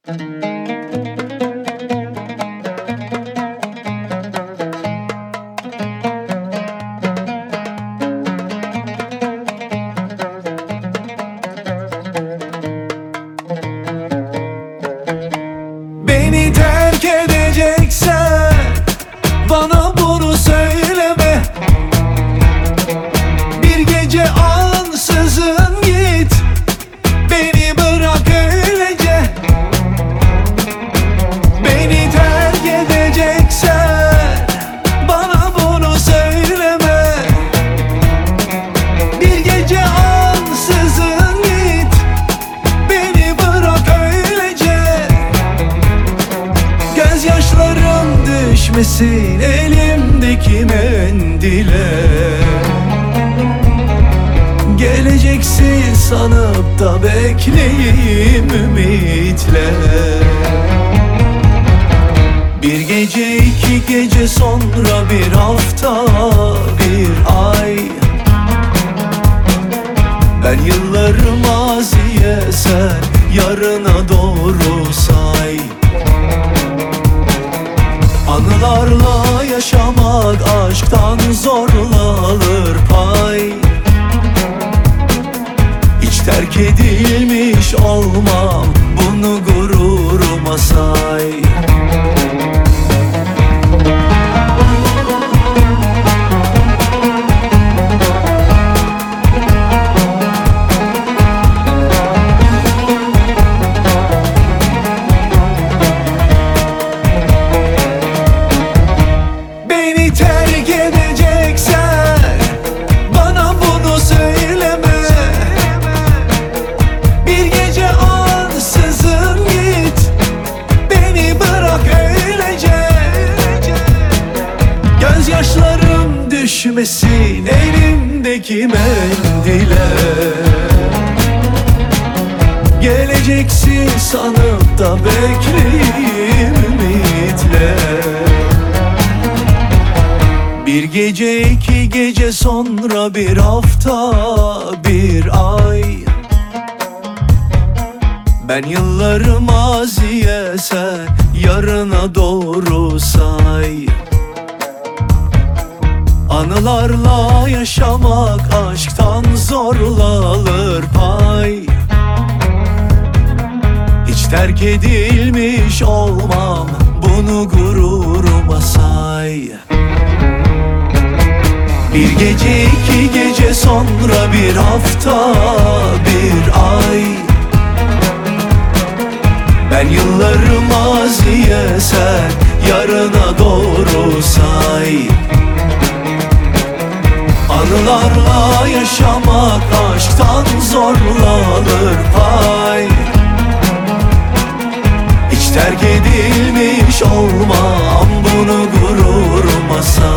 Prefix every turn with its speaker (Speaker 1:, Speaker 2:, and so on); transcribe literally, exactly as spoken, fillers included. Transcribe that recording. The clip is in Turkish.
Speaker 1: Beni terk edeceksen bana bunu söyleme. Bir gece ansızın git, beni bırak öylece. Beni terk edeceksen bana bunu söyleme. Bir gece ansızın git, beni bırak öylece. Gözyaşlarım düşmesin elimdeki mendile. Geleceksin sanıp da bekleyeyim ümitle. Bir gece iki gece sonra bir hafta bir ay. Ben yılları maziye, sen yarına doğru say. Anılarla yaşamak aşktan zorla alır pay. Hiç terk edilmiş olmam, bunu gururuma say. Beni terk edeceksen bana bunu söyleme. Bir gece ansızın git, beni bırak öylece. Gözyaşlarım düşmesin elimdeki mendile. Geleceksin sanıp da bekleyeyim ümitle. Bir gece iki gece sonra bir hafta bir ay. Ben yılları maziye, sen yarına doğru say. Anılarla yaşamak aşktan zorla alır pay. Hiç terk edilmiş olmam, bunu gururuma say. Bir gece iki gece sonra bir hafta bir ay. Ben yılları maziye, sen yarına doğru say. Anılarla yaşamak aşktan zorla alır pay. Hiç terk edilmiş olmam, bunu gururuma say.